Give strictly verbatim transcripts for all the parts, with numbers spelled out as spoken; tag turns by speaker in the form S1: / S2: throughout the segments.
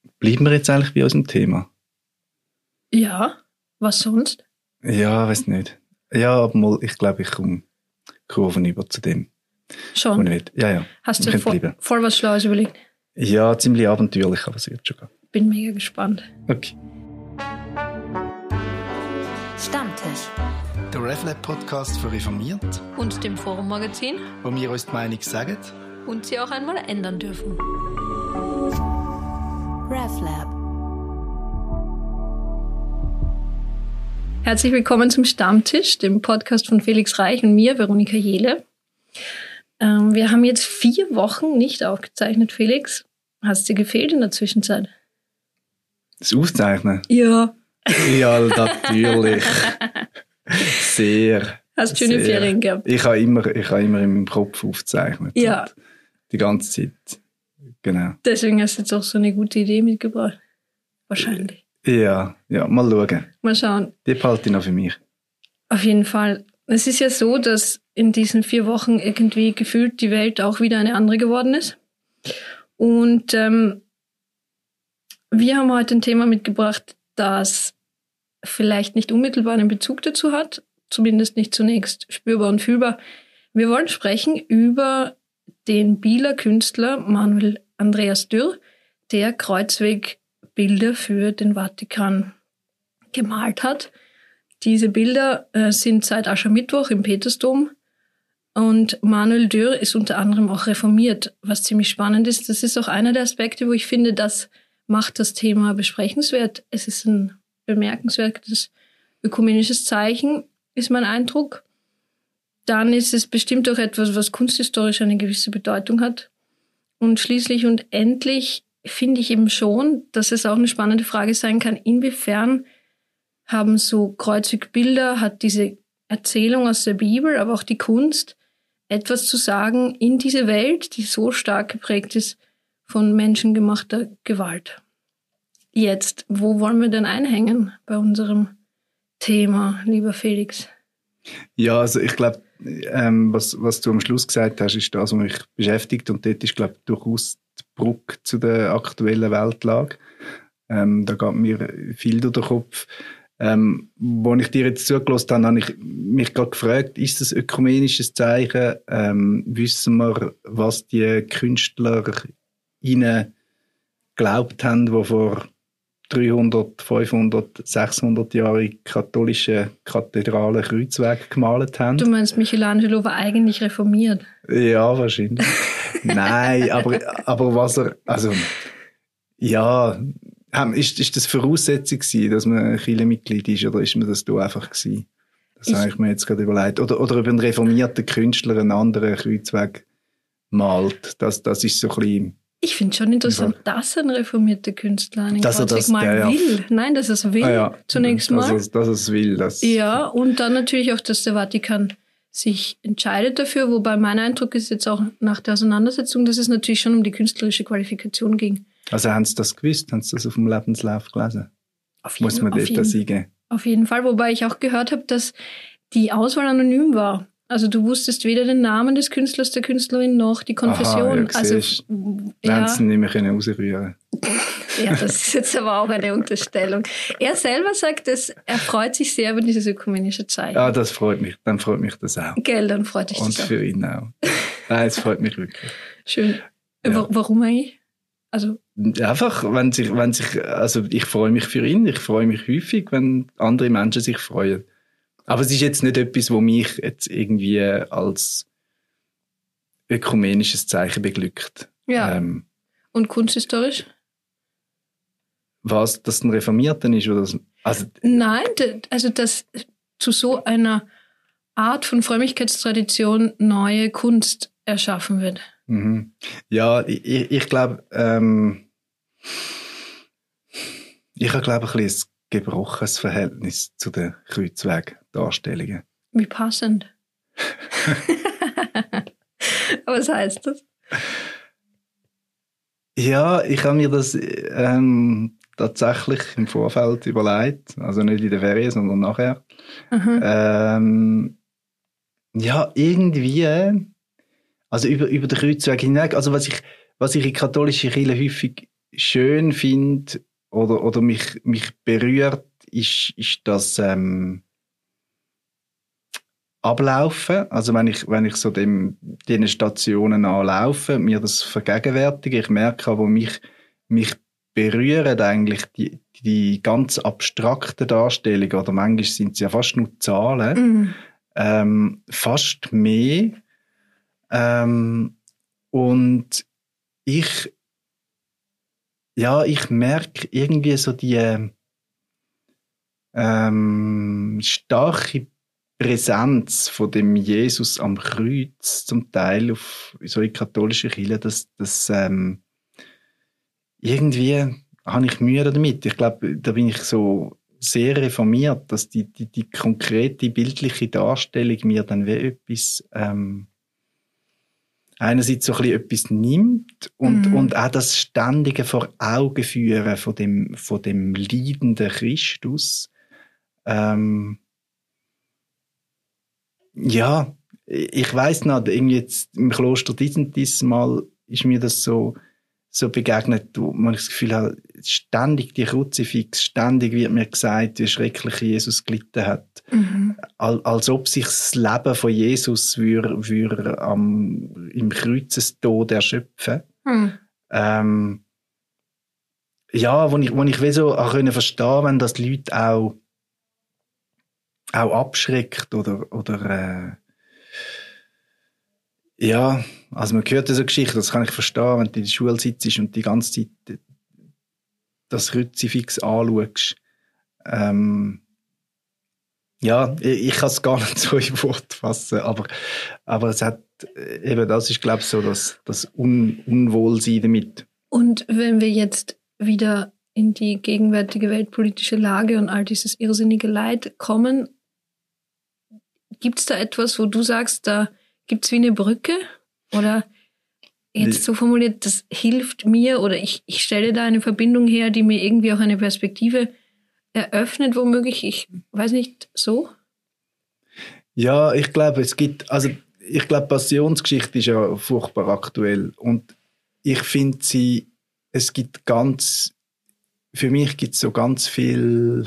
S1: Bleiben wir jetzt eigentlich bei unserem Thema?
S2: Ja, was sonst?
S1: Ja, weiß nicht. Ja, aber mal, ich glaube, ich komme Kurven über zu dem.
S2: Schon?
S1: Ich ja, ja.
S2: Hast du vor, voll was Schlaues überlegt?
S1: Ja, ziemlich abenteuerlich, aber es wird schon gehen.
S2: Bin mega gespannt.
S1: Okay.
S3: Stammtisch.
S4: Der RefLab-Podcast für Reformiert.
S2: Und dem Forum-Magazin.
S4: Wo wir uns die Meinung sagen.
S2: Und sie auch einmal ändern dürfen.
S3: RefLab.
S2: Herzlich willkommen zum Stammtisch, dem Podcast von Felix Reich und mir, Veronika Jehle. Ähm, wir haben jetzt vier Wochen nicht aufgezeichnet, Felix. Hast dir gefehlt in der Zwischenzeit?
S1: Das Auszeichnen?
S2: Ja.
S1: Ja, natürlich. Sehr.
S2: Hast schöne sehr. Ferien gehabt?
S1: Ich habe immer, ich habe immer in meinem Kopf aufgezeichnet.
S2: Ja.
S1: Die ganze Zeit. Genau.
S2: Deswegen hast du jetzt auch so eine gute Idee mitgebracht. Wahrscheinlich.
S1: Ja, ja, mal schauen.
S2: Mal schauen.
S1: Die behalte ich noch für mich.
S2: Auf jeden Fall. Es ist ja so, dass in diesen vier Wochen irgendwie gefühlt die Welt auch wieder eine andere geworden ist. Und ähm, wir haben heute ein Thema mitgebracht, das vielleicht nicht unmittelbar einen Bezug dazu hat, zumindest nicht zunächst spürbar und fühlbar. Wir wollen sprechen über den Bieler Künstler Manuel Andreas Dürr, der Kreuzwegbilder für den Vatikan gemalt hat. Diese Bilder äh, sind seit Aschermittwoch im Petersdom und Manuel Dürr ist unter anderem auch reformiert, was ziemlich spannend ist. Das ist auch einer der Aspekte, wo ich finde, das macht das Thema besprechenswert. Es ist ein bemerkenswertes ökumenisches Zeichen, ist mein Eindruck. Dann ist es bestimmt auch etwas, was kunsthistorisch eine gewisse Bedeutung hat. Und schließlich und endlich finde ich eben schon, dass es auch eine spannende Frage sein kann, inwiefern haben so Kreuzwegbilder, hat diese Erzählung aus der Bibel, aber auch die Kunst, etwas zu sagen in diese Welt, die so stark geprägt ist von menschengemachter Gewalt. Jetzt, wo wollen wir denn einhängen bei unserem Thema, lieber Felix?
S1: Ja, also ich glaube, ähm, was, was du am Schluss gesagt hast, ist das, was mich beschäftigt. Und dort ist, glaube ich, durchaus die Brücke zu der aktuellen Weltlage. Ähm, da geht mir viel durch den Kopf. Ähm, als ich dir jetzt zugelassen habe, habe ich mich gerade gefragt, ist das ökumenisches Zeichen? Ähm, wissen wir, was die Künstler ihnen geglaubt haben, die vor dreihundert, fünfhundert, sechshundert Jahre katholische Kathedralen Kreuzweg gemalt haben?
S2: Du meinst, Michelangelo war eigentlich reformiert?
S1: Ja, wahrscheinlich. Nein, aber, aber was er, also, ja, ist, ist das Voraussetzung gewesen, dass man Kirchenmitglied ist, oder ist mir das da einfach gewesen? Das ich, habe ich mir jetzt gerade überlegt. Oder, oder über einen reformierten Künstler einen anderen Kreuzweg malt. Das, das ist so ein bisschen...
S2: Ich finde schon interessant, ja, dass ein reformierter Künstler einen
S1: dass
S2: Kreuzweg
S1: das,
S2: mal
S1: ja, ja.
S2: will. Nein, dass er es will, ah, ja. zunächst
S1: dass
S2: mal.
S1: Es, dass er es will. Das
S2: ja, und dann natürlich auch, dass der Vatikan sich entscheidet dafür, wobei mein Eindruck ist jetzt auch nach der Auseinandersetzung, dass es natürlich schon um die künstlerische Qualifikation ging.
S1: Also haben Sie das gewusst? Haben Sie das auf dem Lebenslauf gelesen?
S2: Auf jeden,
S1: Muss man
S2: auf
S1: dort das eingeben?
S2: Auf jeden Fall, wobei ich auch gehört habe, dass die Auswahl anonym war. Also du wusstest weder den Namen des Künstlers, der Künstlerin, noch die Konfession.
S1: Aha, ja,
S2: also
S1: ja. Haben sie nicht mehr rausrühren.
S2: Ja, das ist jetzt aber auch eine Unterstellung. Er selber sagt, dass er freut sich sehr über dieses ökumenische Zeichen.
S1: Ja, das freut mich. Dann freut mich das auch.
S2: Gell, dann freut dich das
S1: Und
S2: auch.
S1: für ihn auch. Nein, es freut mich wirklich.
S2: Schön. Ja. Warum eigentlich? Also
S1: einfach, wenn sich, wenn sich, also ich freue mich für ihn. Ich freue mich häufig, wenn andere Menschen sich freuen. Aber es ist jetzt nicht etwas, was mich jetzt irgendwie als ökumenisches Zeichen beglückt.
S2: Ja. Ähm, Und kunsthistorisch?
S1: Was, dass ein Reformierter ist? Oder das, also
S2: Nein, also dass zu so einer Art von Frömmigkeitstradition neue Kunst erschaffen wird.
S1: Mhm. Ja, ich, ich glaube, ähm, ich habe, glaube ich, ein bisschen ein gebrochenes Verhältnis zu den Kreuzweg-Darstellungen.
S2: Wie passend. Was heißt das?
S1: Ja, ich habe mir das ähm, tatsächlich im Vorfeld überlegt. Also nicht in der Ferien, sondern nachher. Mhm. Ähm, ja, irgendwie, also über, über den Kreuzweg hinweg. Also was ich, was ich in katholischen Kirchen häufig schön finde oder, oder mich, mich berührt, ist, ist das ähm, Ablaufen. Also wenn ich, wenn ich so dem, diesen Stationen anlaufe, mir das vergegenwärtige, ich merke aber, mich, mich berühren eigentlich die, die ganz abstrakten Darstellungen, oder manchmal sind es ja fast nur Zahlen, mm. ähm, fast mehr. Ähm, und ich, ja, ich merke irgendwie so die ähm, starke Präsenz von dem Jesus am Kreuz, zum Teil auf so in katholischen Kirchen, dass, dass ähm, irgendwie habe ich Mühe damit. Ich glaube, da bin ich so sehr reformiert, dass die, die, die konkrete bildliche Darstellung mir dann wie etwas ähm, einerseits so ein bisschen etwas nimmt und, mhm. und auch das ständige vor Augen führen von dem, von dem leidenden Christus. Ähm, ja, ich weiss noch, irgendwie jetzt im Kloster Disentis mal ist mir das so, so begegnet, wo man das Gefühl hat, ständig die Kruzifix, ständig wird mir gesagt, wie schrecklich Jesus gelitten hat. Mhm. Als, als ob sich das Leben von Jesus würde, würde am, im Kreuzestod erschöpfen. Mhm. Ähm, ja, wo ich, wo ich wie so auch können verstehen, wenn das die Leute auch, auch abschreckt oder, oder, äh, ja, also man hört so Geschichten, das kann ich verstehen, wenn du in der Schule sitzt und die ganze Zeit das Kruzifix anschaust. Ähm, ja, ich, ich kann es gar nicht so in Wort fassen, aber, aber es hat, eben das ist, glaube ich, so das, das Un- Unwohlsein damit.
S2: Und wenn wir jetzt wieder in die gegenwärtige weltpolitische Lage und all dieses irrsinnige Leid kommen, gibt es da etwas, wo du sagst, da gibt es wie eine Brücke? Oder jetzt so formuliert, das hilft mir oder ich, ich stelle da eine Verbindung her, die mir irgendwie auch eine Perspektive eröffnet, womöglich, ich weiß nicht, so?
S1: Ja, ich glaube, es gibt, also ich glaube, Passionsgeschichte ist ja furchtbar aktuell und ich finde sie, es gibt ganz, für mich gibt es so ganz viel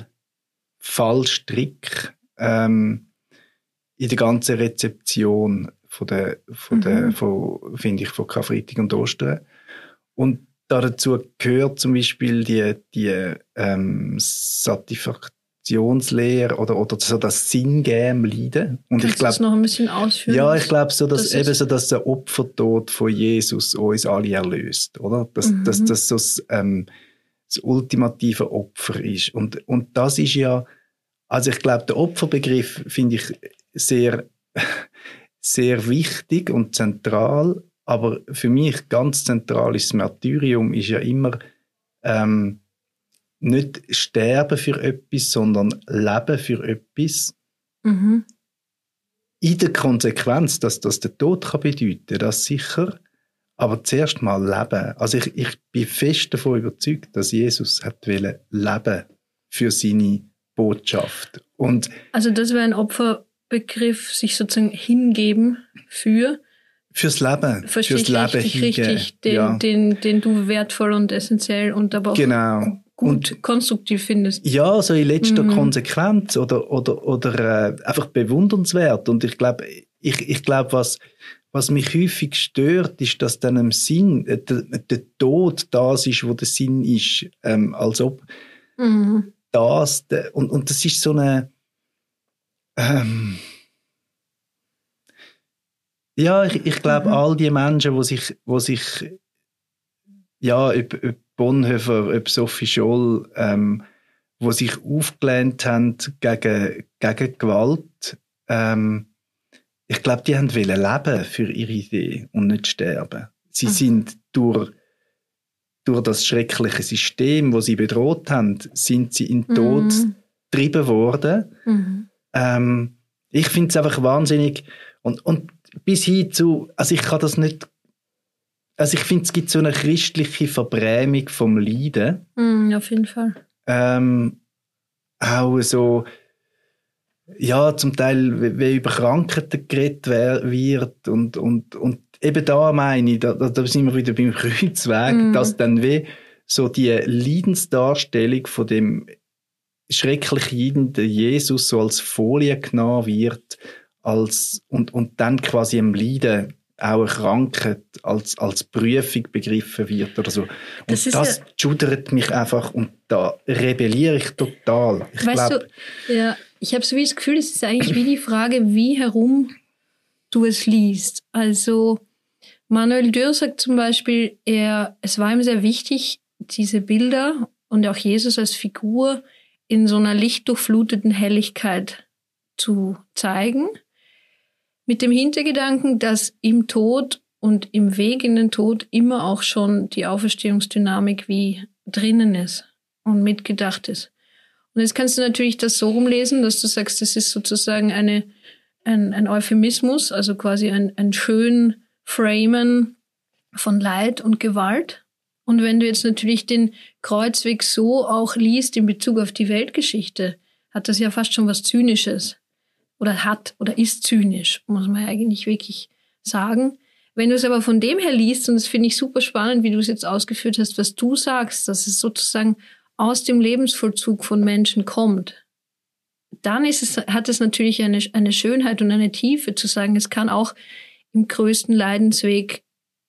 S1: Fallstrick ähm, in der ganzen Rezeption von der, von der, mhm. von, finde ich, von Karfreitag und Ostern. Und dazu gehört zum Beispiel die, die ähm, Satisfaktionslehre oder, oder so das Sinngeben Leiden. Und
S2: Kannst
S1: ich glaube,
S2: du das noch ein bisschen ausführen?
S1: Ja, ich glaube so, dass
S2: das
S1: eben so, dass der Opfertod von Jesus uns alle erlöst, oder? Dass, mhm. dass, dass so das, ähm, das ultimative Opfer ist. Und, und das ist ja, also ich glaube, der Opferbegriff finde ich sehr, sehr wichtig und zentral, aber für mich ganz zentral ist das Martyrium ist ja immer ähm, nicht sterben für etwas, sondern leben für etwas. Mhm. In der Konsequenz, dass das den Tod kann bedeuten, das sicher, aber zuerst mal leben. Also ich, ich bin fest davon überzeugt, dass Jesus hat wollen leben für seine Botschaft. Und
S2: also das wäre ein Opferbegriff, sich sozusagen hingeben für
S1: fürs Leben,
S2: Verstehe
S1: fürs Leben
S2: richtig,
S1: hingeben.
S2: Richtig, den,
S1: ja.
S2: den, den du wertvoll und essentiell und aber auch
S1: genau.
S2: gut,
S1: und,
S2: konstruktiv findest.
S1: Ja, so in letzter
S2: mhm.
S1: Konsequenz oder, oder, oder äh, einfach bewundernswert. Und ich glaube, ich, ich glaube, was, was mich häufig stört, ist, dass dann im Sinn, äh, der, der Tod das ist, wo der Sinn ist, ähm, als ob mhm. das, de, und, und das ist so eine, ähm, ja, ich, ich glaube, mhm. all die Menschen, die sich, die sich, ja, ob, ob Bonhoeffer, ob Sophie Scholl, ähm, die sich aufgelehnt haben gegen, gegen Gewalt, ähm, ich glaube, die haben wollen leben für ihre Idee und nicht sterben. Sie mhm. sind durch, durch das schreckliche System, das sie bedroht haben, sind sie in den Tod mhm. getrieben worden. Mhm. Ähm, ich finde es einfach wahnsinnig und, und bis hin zu, also ich kann das nicht, also ich finde, es gibt so eine christliche Verbrämung vom Leiden.
S2: Mm, auf jeden Fall.
S1: Ähm, auch so, ja, zum Teil, wie über Krankheiten geredet wird und, und, und eben da meine ich, da, da sind wir wieder beim Kreuzweg, mm. dass dann wie so die Leidensdarstellung von dem schrecklich leidenden Jesus so als Folie genommen wird als, und, und dann quasi im Leiden auch eine Krankheit als, als Prüfung begriffen wird oder so. Und
S2: das,
S1: das
S2: ja,
S1: schudert mich einfach und da rebelliere ich total. Ich
S2: weißt
S1: glaub,
S2: du, ja, ich habe so wie das Gefühl, es ist eigentlich wie die Frage, wie herum du es liest. Also Manuel Dürr sagt zum Beispiel, er, es war ihm sehr wichtig, diese Bilder und auch Jesus als Figur in so einer lichtdurchfluteten Helligkeit zu zeigen, mit dem Hintergedanken, dass im Tod und im Weg in den Tod immer auch schon die Auferstehungsdynamik wie drinnen ist und mitgedacht ist. Und jetzt kannst du natürlich das so rumlesen, dass du sagst, das ist sozusagen eine, ein, ein Euphemismus, also quasi ein, ein schön Framen von Leid und Gewalt. Und wenn du jetzt natürlich den Kreuzweg so auch liest in Bezug auf die Weltgeschichte, hat das ja fast schon was Zynisches. Oder hat oder ist zynisch, muss man ja eigentlich wirklich sagen. Wenn du es aber von dem her liest, und das finde ich super spannend, wie du es jetzt ausgeführt hast, was du sagst, dass es sozusagen aus dem Lebensvollzug von Menschen kommt, dann ist es, hat es natürlich eine, eine Schönheit und eine Tiefe zu sagen, es kann auch im größten Leidensweg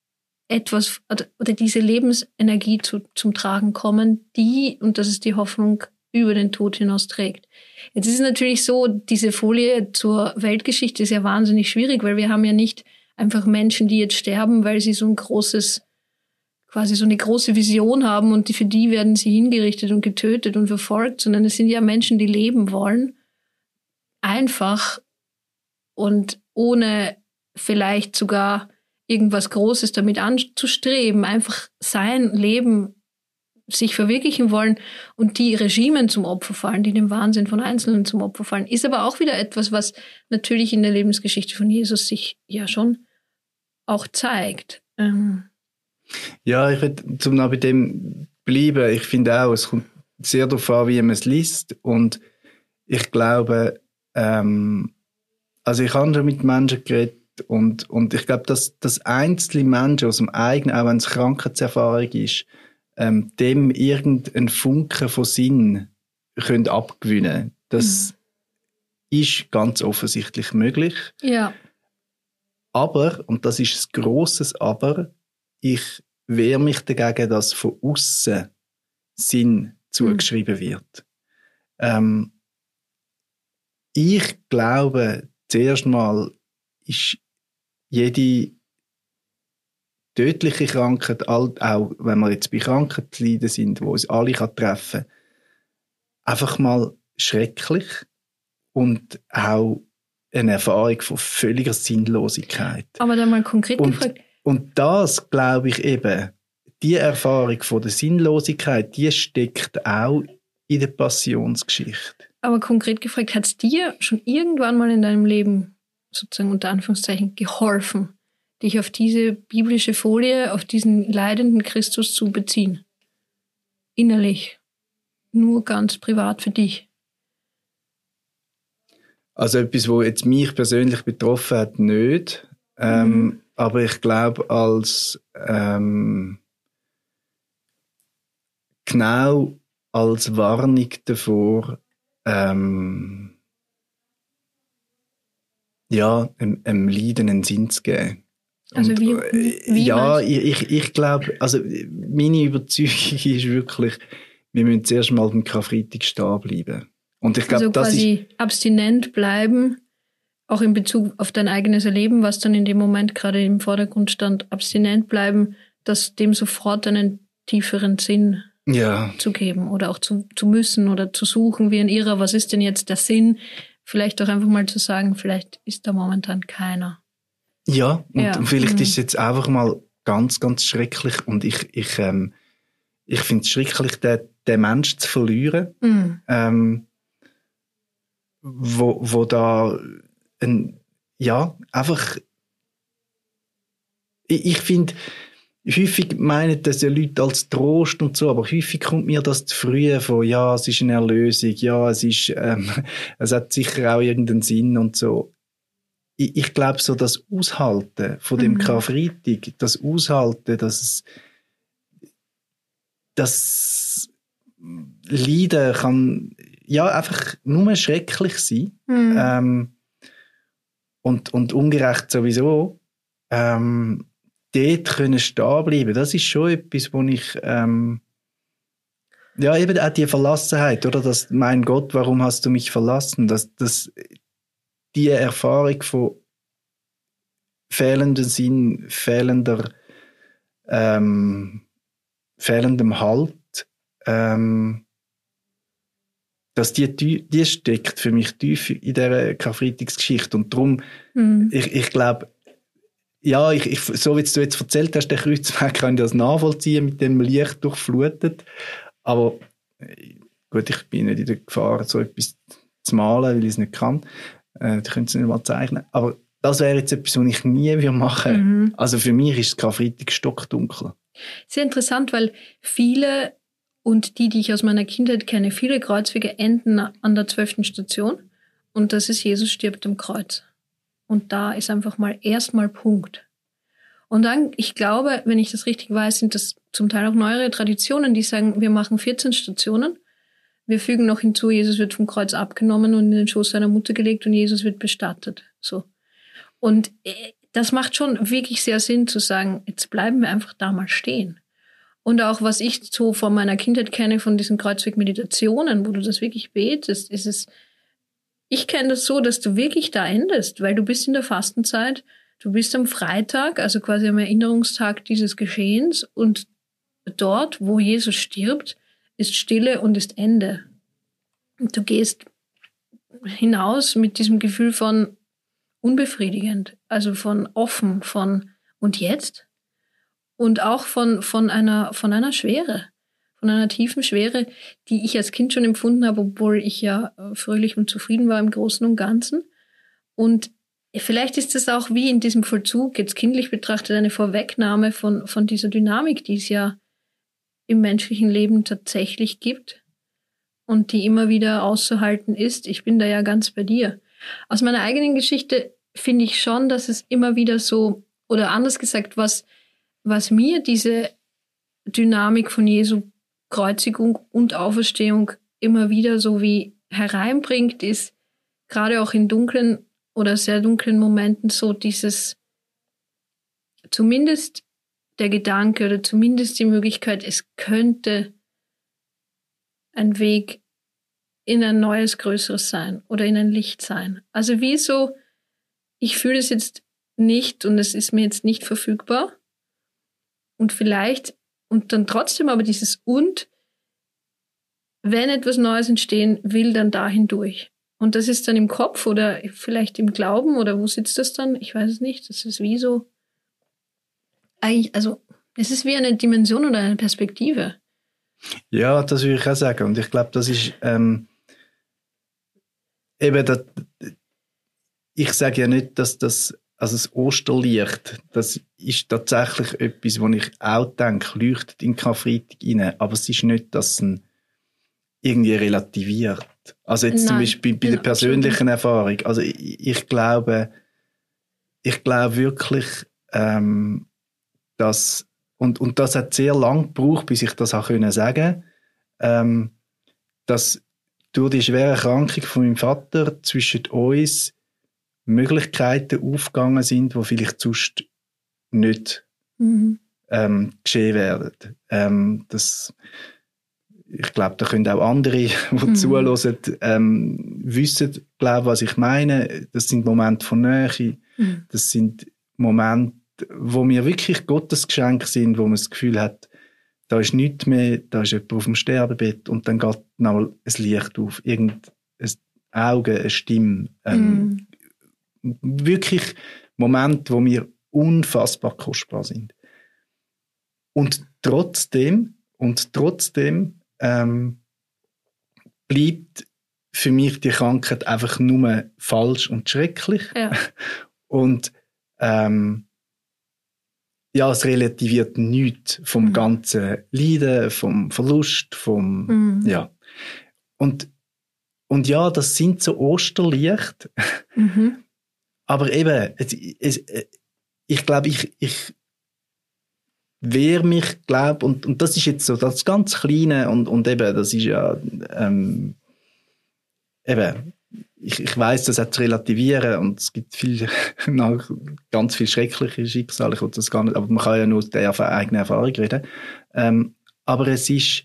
S2: etwas oder diese Lebensenergie zu, zum Tragen kommen, die, und das ist die Hoffnung, über den Tod hinaus trägt. Jetzt ist es natürlich so, diese Folie zur Weltgeschichte ist ja wahnsinnig schwierig, weil wir haben ja nicht einfach Menschen, die jetzt sterben, weil sie so ein großes, quasi so eine große Vision haben und die, für die werden sie hingerichtet und getötet und verfolgt, sondern es sind ja Menschen, die leben wollen, einfach und ohne vielleicht sogar irgendwas Großes damit anzustreben, einfach sein Leben sich verwirklichen wollen und die Regimen zum Opfer fallen, die dem Wahnsinn von Einzelnen zum Opfer fallen, ist aber auch wieder etwas, was natürlich in der Lebensgeschichte von Jesus sich ja schon auch zeigt. Ähm
S1: ja, ich würde zum noch bei dem bleiben. Ich finde auch, es kommt sehr darauf an, wie man es liest. Und ich glaube, ähm, also ich habe schon mit Menschen geredet und, und ich glaube, dass, dass einzelne Menschen aus dem eigenen, auch wenn es Krankheitserfahrung ist, ähm, dem irgendeinen Funken von Sinn können abgewinnen. Das mhm. ist ganz offensichtlich möglich.
S2: Ja.
S1: Aber, und das ist ein grosses Aber, ich wehre mich dagegen, dass von außen Sinn zugeschrieben mhm. wird. Ähm, ich glaube, zuerst mal ist jede tödliche Krankheit, auch wenn wir jetzt bei Krankheitsleiden sind, die uns alle treffen kann, einfach mal schrecklich und auch eine Erfahrung von völliger Sinnlosigkeit.
S2: Aber dann mal konkret
S1: und,
S2: gefragt.
S1: Und das, glaube ich eben, die Erfahrung von der Sinnlosigkeit, die steckt auch in der Passionsgeschichte.
S2: Aber konkret gefragt, hat es dir schon irgendwann mal in deinem Leben sozusagen unter Anführungszeichen geholfen, dich auf diese biblische Folie, auf diesen leidenden Christus zu beziehen? Innerlich. Nur ganz privat für dich.
S1: Also etwas, was jetzt mich persönlich betroffen hat, nicht. Ähm, mhm. Aber ich glaube, als ähm, genau als Warnung davor, ähm, ja, einem, einem Leiden einen Sinn zu geben.
S2: Also
S1: und,
S2: wie, wie
S1: ja, ich, ich, ich glaube, also meine Überzeugung ist wirklich, wir müssen zuerst mal beim Karfreitag stehen bleiben. Und ich glaube,
S2: also
S1: das
S2: quasi
S1: ist
S2: abstinent bleiben, auch in Bezug auf dein eigenes Erleben, was dann in dem Moment gerade im Vordergrund stand, abstinent bleiben, das dem sofort einen tieferen Sinn
S1: ja.
S2: zu geben oder auch zu, zu müssen oder zu suchen wie ein Irrer, was ist denn jetzt der Sinn? Vielleicht auch einfach mal zu sagen, vielleicht ist da momentan keiner.
S1: Ja, und
S2: ja.
S1: vielleicht
S2: mhm.
S1: ist es jetzt einfach mal ganz, ganz schrecklich und ich, ich, ähm, ich finde es schrecklich, den, den Menschen zu verlieren,
S2: mhm.
S1: ähm, wo, wo da ein, ja, einfach ich, ich finde, häufig meinen das ja Leute als Trost und so, aber häufig kommt mir das zu früh von, ja, es ist eine Erlösung, ja, es ist, ähm, es hat sicher auch irgendeinen Sinn und so. Ich, ich glaube, so das Aushalten von dem mhm. Karfreitag, das Aushalten, dass es, das Leiden kann ja einfach nur schrecklich sein.
S2: Mhm.
S1: Ähm, und, und ungerecht sowieso. Ähm, dort können stehen bleiben, das ist schon etwas, wo ich ähm, ja, eben auch die Verlassenheit, oder? Das, mein Gott, warum hast du mich verlassen? Das, das, die Erfahrung von fehlendem Sinn, fehlender, ähm, fehlendem Halt, ähm, dass die, die steckt für mich tief in dieser Karfreitagsgeschichte. Und darum, mhm. ich, ich glaube, ja, ich, ich, so wie du jetzt erzählt hast, der Kreuzweg, kann ich das nachvollziehen, mit dem Licht durchflutet. Aber gut, ich bin nicht in der Gefahr, so etwas zu malen, weil ich es nicht kann. Äh, ich könnte es nicht mal zeichnen. Aber das wäre jetzt etwas, was ich nie machen würde. Mhm. Also für mich ist Karfreitag stockdunkel.
S2: Sehr interessant, weil viele und die, die ich aus meiner Kindheit kenne, viele Kreuzwege enden an der zwölften Station. Und das ist, Jesus stirbt am Kreuz. Und da ist einfach mal erstmal Punkt. Und dann, ich glaube, wenn ich das richtig weiß, sind das zum Teil auch neuere Traditionen, die sagen, wir machen vierzehn Stationen. Wir fügen noch hinzu, Jesus wird vom Kreuz abgenommen und in den Schoß seiner Mutter gelegt und Jesus wird bestattet. So. Und das macht schon wirklich sehr Sinn zu sagen, jetzt bleiben wir einfach da mal stehen. Und auch was ich so von meiner Kindheit kenne, von diesen Kreuzweg-Meditationen, wo du das wirklich betest, ist es, ich kenne das so, dass du wirklich da endest, weil du bist in der Fastenzeit, du bist am Freitag, also quasi am Erinnerungstag dieses Geschehens und dort, wo Jesus stirbt, ist Stille und ist Ende. Und du gehst hinaus mit diesem Gefühl von unbefriedigend, also von offen, von und jetzt? Und auch von, von einer, von einer Schwere, von einer tiefen Schwere, die ich als Kind schon empfunden habe, obwohl ich ja fröhlich und zufrieden war im Großen und Ganzen. Und vielleicht ist es auch wie in diesem Vollzug, jetzt kindlich betrachtet, eine Vorwegnahme von, von dieser Dynamik, die es ja im menschlichen Leben tatsächlich gibt und die immer wieder auszuhalten ist. Ich bin da ja ganz bei dir. Aus meiner eigenen Geschichte finde ich schon, dass es immer wieder so, oder anders gesagt, was, was mir diese Dynamik von Jesu Kreuzigung und Auferstehung immer wieder so wie hereinbringt, ist gerade auch in dunklen oder sehr dunklen Momenten so dieses, zumindest der Gedanke oder zumindest die Möglichkeit, es könnte ein Weg in ein neues, größeres sein oder in ein Licht sein. Also wie so, ich fühle es jetzt nicht und es ist mir jetzt nicht verfügbar und vielleicht und dann trotzdem aber dieses und, wenn etwas Neues entstehen will, dann dahin durch. Und das ist dann im Kopf oder vielleicht im Glauben oder wo sitzt das dann? Ich weiß es nicht. Das ist wie so, eigentlich, also es ist wie eine Dimension oder eine Perspektive.
S1: Ja, das würde ich auch sagen. Und ich glaube, das ist ähm, eben, das, ich sage ja nicht, dass das, also das Osterlicht, das ist tatsächlich etwas, wo ich auch denke, leuchtet in Karfreitag rein. Aber es ist nicht, dass es ein irgendwie relativiert. Also jetzt Nein, zum Beispiel bei der persönlichen absolut. Erfahrung. Also ich, ich glaube, ich glaube wirklich, ähm, dass, und, und das hat sehr lang gebraucht, bis ich das auch können sagen, ähm, dass durch die schwere Erkrankung von meinem Vater zwischen uns Möglichkeiten aufgegangen sind, die vielleicht sonst nicht mhm. ähm, geschehen werden. Ähm, das Ich glaube, da können auch andere, die mhm. zuhören, ähm, wissen, glaube, was ich meine. Das sind Momente von Nähe. Mhm. Das sind Momente, wo mir wirklich Gottesgeschenke sind, wo man das Gefühl hat, da ist nichts mehr, da ist jemand auf dem Sterbebett und dann geht nochmal ein Licht auf, irgendein Auge, eine Stimme. Ähm, mhm. Wirklich Momente, wo mir unfassbar kostbar sind. Und trotzdem, und trotzdem, Ähm, bleibt für mich die Krankheit einfach nur falsch und schrecklich.
S2: Ja.
S1: Und ähm, ja, es relativiert nichts vom mhm. ganzen Leiden, vom Verlust, vom mhm. ja. Und, und ja, das sind so Osterlicht. Mhm. Aber eben, es, es, ich glaube, ich, ich wehre mich, glaube und, und das ist jetzt so das ganz Kleine und, und eben, das ist ja ähm, eben, ich, ich weiss, das hat zu relativieren und es gibt viel, ganz viel schreckliche Schicksale, ich will das gar nicht, aber man kann ja nur aus der eigenen Erfahrung reden. Ähm, aber es ist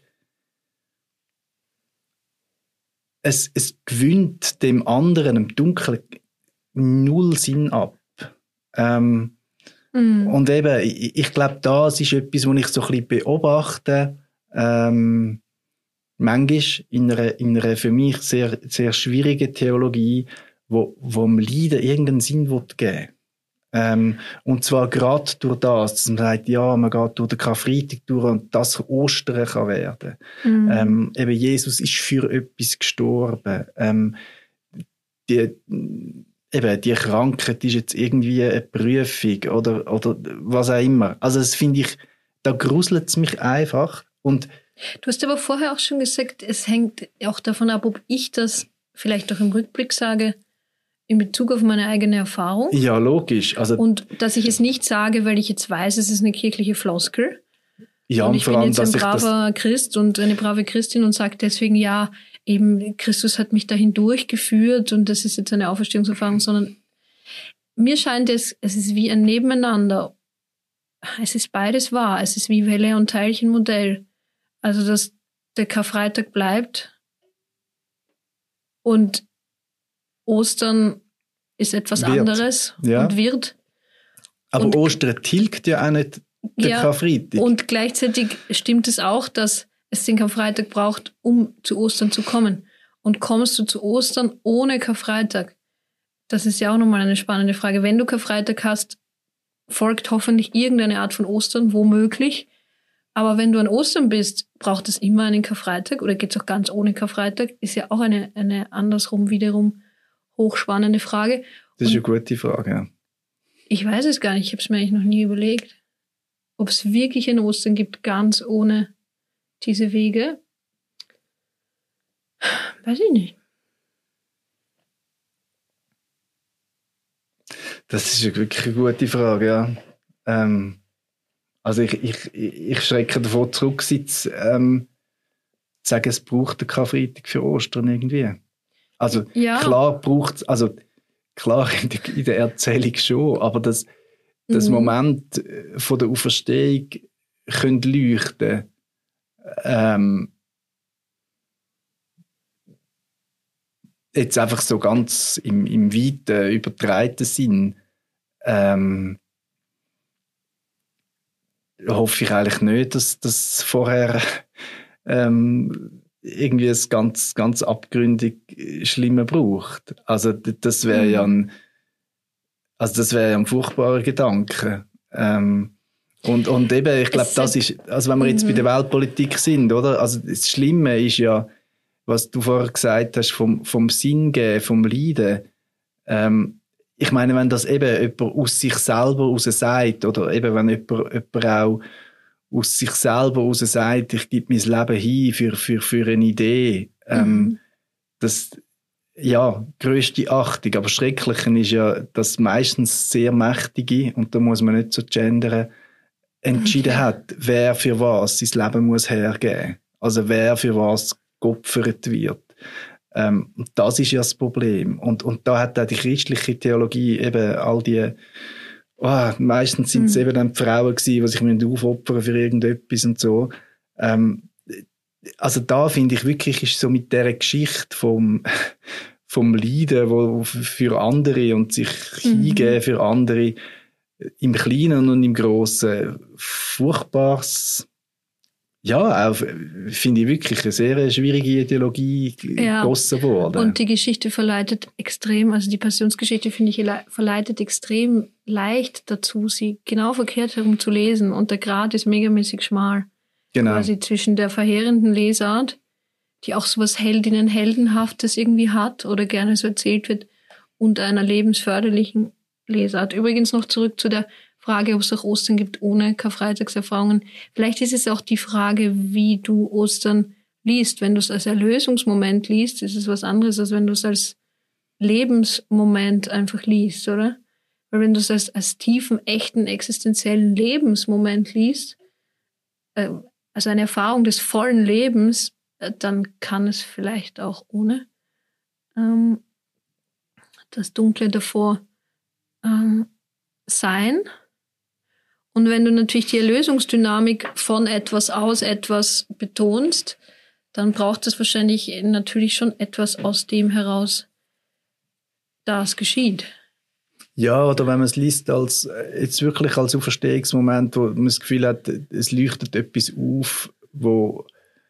S1: es, es gewinnt dem anderen, dem Dunklen, null Sinn ab. Ähm, mm. Und eben, ich, ich glaube, das ist etwas, was ich so ein bisschen beobachte, ähm, manchmal in einer, in einer für mich sehr, sehr schwierigen Theologie, wo, wo dem Leiden irgendeinen Sinn geben will. Ähm, und zwar gerade durch das, dass man sagt, ja, man geht durch den Karfreitag durch und das Ostern kann werden. Mhm. Ähm, eben Jesus ist für etwas gestorben. Ähm, die, eben, die Krankheit ist jetzt irgendwie eine Prüfung oder, oder was auch immer. Also das finde ich, da gruselt es mich einfach. Und
S2: du hast aber vorher auch schon gesagt, es hängt auch davon ab, ob ich das vielleicht auch im Rückblick sage, in Bezug auf meine eigene Erfahrung.
S1: Ja, logisch. Also,
S2: und dass ich es nicht sage, weil ich jetzt weiß, es ist eine kirchliche Floskel.
S1: Ja,
S2: und ich
S1: vor
S2: bin
S1: allem,
S2: jetzt ein
S1: dass
S2: braver
S1: ich das
S2: Christ und eine brave Christin und sage deswegen, ja, eben Christus hat mich dahin durchgeführt und das ist jetzt eine Auferstehungserfahrung, sondern mir scheint es, es ist wie ein Nebeneinander. Es ist beides wahr. Es ist wie Welle- und Teilchenmodell. Also, dass der Karfreitag bleibt und Ostern ist etwas
S1: wird.
S2: anderes
S1: ja.
S2: und wird.
S1: Aber
S2: und,
S1: Ostern tilgt ja auch nicht den
S2: ja,
S1: Karfreitag.
S2: Und gleichzeitig stimmt es auch, dass es den Karfreitag braucht, um zu Ostern zu kommen. Und kommst du zu Ostern ohne Karfreitag? Das ist ja auch nochmal eine spannende Frage. Wenn du Karfreitag hast, folgt hoffentlich irgendeine Art von Ostern, womöglich. Aber wenn du an Ostern bist, braucht es immer einen Karfreitag oder geht es auch ganz ohne Karfreitag? Ist ja auch eine, eine andersrum wiederum hochspannende Frage.
S1: Das ist
S2: Und
S1: eine gute Frage, ja.
S2: Ich weiß es gar nicht, ich habe es mir eigentlich noch nie überlegt. Ob es wirklich ein Ostern gibt, ganz ohne diese Wege? Weiß ich nicht.
S1: Das ist wirklich eine gute Frage, ja. Ähm, also ich, ich, ich schrecke davor zurück, jetzt, ähm, zu sagen, es braucht den Karfreitag für Ostern irgendwie. Also
S2: ja.
S1: klar braucht es, also klar in der, in der Erzählung schon, aber das, das mhm. Moment von der Auferstehung könnte leuchten. Ähm, jetzt einfach so ganz im, im weiten, übertreiten Sinn. Ähm, hoffe ich eigentlich nicht, dass das vorher ähm, irgendwie es ganz, ganz abgründig Schlimme braucht. Also das wäre ja ein, also das wäre ja ein furchtbarer Gedanke. Ähm, und, und eben, ich glaube, das ist, also wenn wir jetzt mhm. bei der Weltpolitik sind, oder? Also das Schlimme ist ja, was du vorher gesagt hast, vom, vom Sinn geben, vom Leiden. Ähm, ich meine, wenn das eben jemand aus sich selber raus sagt, oder eben wenn jemand, jemand auch aus sich selber raus sagt, ich gebe mein Leben hin für, für, für eine Idee, ähm, mhm. das, ja, grösste Achtung, aber Schreckliche ist ja, dass meistens sehr Mächtige, und da muss man nicht so gendern, entschieden okay. hat, wer für was sein Leben muss hergeben. Also wer für was geopfert wird. Ähm, das ist ja das Problem. Und, und da hat auch die christliche Theologie eben all die, oh, meistens sind es mhm. eben dann die Frauen gewesen, die sich aufopfern für irgendetwas und so. Ähm, also da finde ich wirklich, ist so mit dieser Geschichte vom, vom Leiden, wo für andere und sich mhm. hingeben für andere, im Kleinen und im Grossen, furchtbares, ja, auch, finde ich wirklich eine sehr schwierige Ideologie
S2: ja.
S1: gegossen worden.
S2: Und die Geschichte verleitet extrem, also die Passionsgeschichte, finde ich, verleitet extrem leicht dazu, sie genau verkehrt herum zu lesen. Und der Grat ist megamäßig schmal.
S1: Genau.
S2: Quasi zwischen der verheerenden Lesart, die auch so was Heldinnen-Heldenhaftes irgendwie hat oder gerne so erzählt wird, und einer lebensförderlichen Lesart. Übrigens noch zurück zu der Frage, ob es auch Ostern gibt ohne Karfreitagserfahrungen. Vielleicht ist es auch die Frage, wie du Ostern liest. Wenn du es als Erlösungsmoment liest, ist es was anderes, als wenn du es als Lebensmoment einfach liest, oder? Weil wenn du es als, als tiefen, echten, existenziellen Lebensmoment liest, äh, also eine Erfahrung des vollen Lebens, äh, dann kann es vielleicht auch ohne ähm, das Dunkle davor ähm, sein. Und wenn du natürlich die Erlösungsdynamik von etwas aus etwas betonst, dann braucht es wahrscheinlich natürlich schon etwas aus dem heraus, das geschieht.
S1: Ja, oder wenn man es liest, als, jetzt wirklich als Auferstehungsmoment, wo man das Gefühl hat, es leuchtet etwas auf, wo,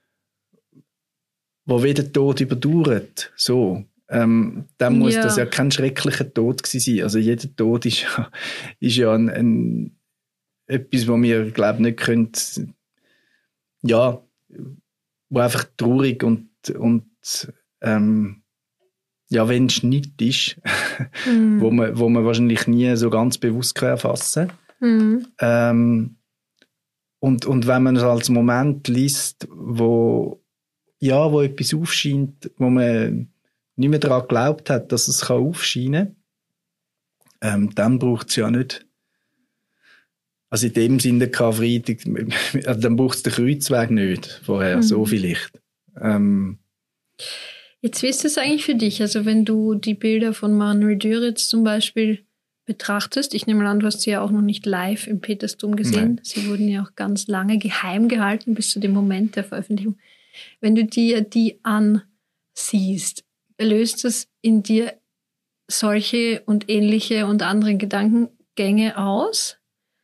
S1: wo wie der Tod überdauert. So. Ähm, dann muss
S2: Ja.
S1: das ja kein schrecklicher Tod gewesen sein. Also jeder Tod ist ja, ist ja ein, ein, etwas, wo wir, glaube ich, nicht können, ja, wo einfach traurig und, und ähm, ja, wenn es nicht ist, mm. wo, man, wo man wahrscheinlich nie so ganz bewusst erfassen kann. Mm. Ähm, und, und wenn man es als Moment liest, wo, ja, wo etwas aufscheint, wo man nicht mehr daran geglaubt hat, dass es aufscheinen kann, ähm, dann braucht es ja nicht, also in dem Sinne Karfreitag, also dann braucht es den Kreuzweg nicht vorher, mm. so vielleicht. Ähm,
S2: Jetzt, wie ist das eigentlich für dich? Also wenn du die Bilder von Manuel Dürritz zum Beispiel betrachtest, ich nehme an, du hast sie ja auch noch nicht live im Petersdom gesehen. Nein. Sie wurden ja auch ganz lange geheim gehalten bis zu dem Moment der Veröffentlichung. Wenn du dir die ansiehst, löst das in dir solche und ähnliche und andere Gedankengänge aus,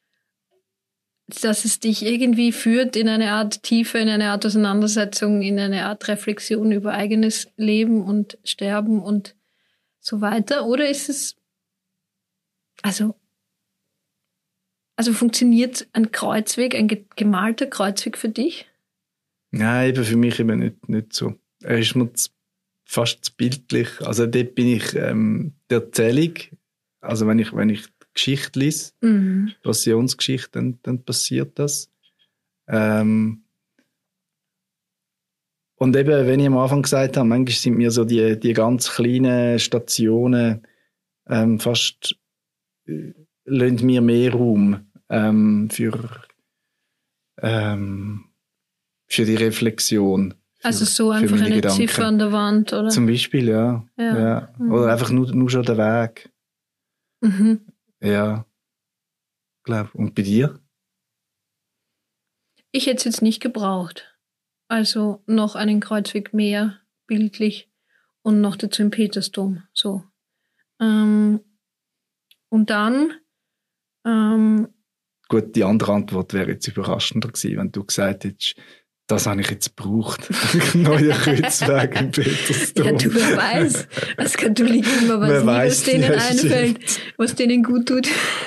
S2: dass es dich irgendwie führt in eine Art Tiefe, in eine Art Auseinandersetzung, in eine Art Reflexion über eigenes Leben und Sterben und so weiter? Oder ist es, also, also funktioniert ein Kreuzweg, ein gemalter Kreuzweg für dich?
S1: Nein, eben für mich eben nicht, nicht so. Er ist mir fast zu bildlich. Also dort bin ich ähm, der Erzählung, also wenn ich, wenn ich Geschichte lese, mhm. Passionsgeschichte, dann, dann passiert das. Ähm und eben, wenn ich am Anfang gesagt habe, manchmal sind mir so die, die ganz kleinen Stationen ähm, fast äh, lassen mir mehr Raum ähm, für, ähm, für die Reflexion. Für,
S2: also so einfach eine Gedanken. Ziffer an der Wand, oder?
S1: Zum Beispiel, ja.
S2: ja.
S1: ja.
S2: Mhm.
S1: Oder einfach nur, nur schon der Weg.
S2: Mhm.
S1: Ja, glaube. Und bei dir?
S2: Ich hätte es jetzt nicht gebraucht. Also noch einen Kreuzweg mehr, bildlich, und noch dazu im Petersdom. So. Ähm, und dann... Ähm,
S1: Gut, die andere Antwort wäre jetzt überraschender gewesen, wenn du gesagt hättest, das habe ich jetzt gebraucht. Neuer Kreuzweg im Petersdom.
S2: Ja, du, wer weiß. Das Katholik immer was, nie, was denen einfällt, was denen gut tut.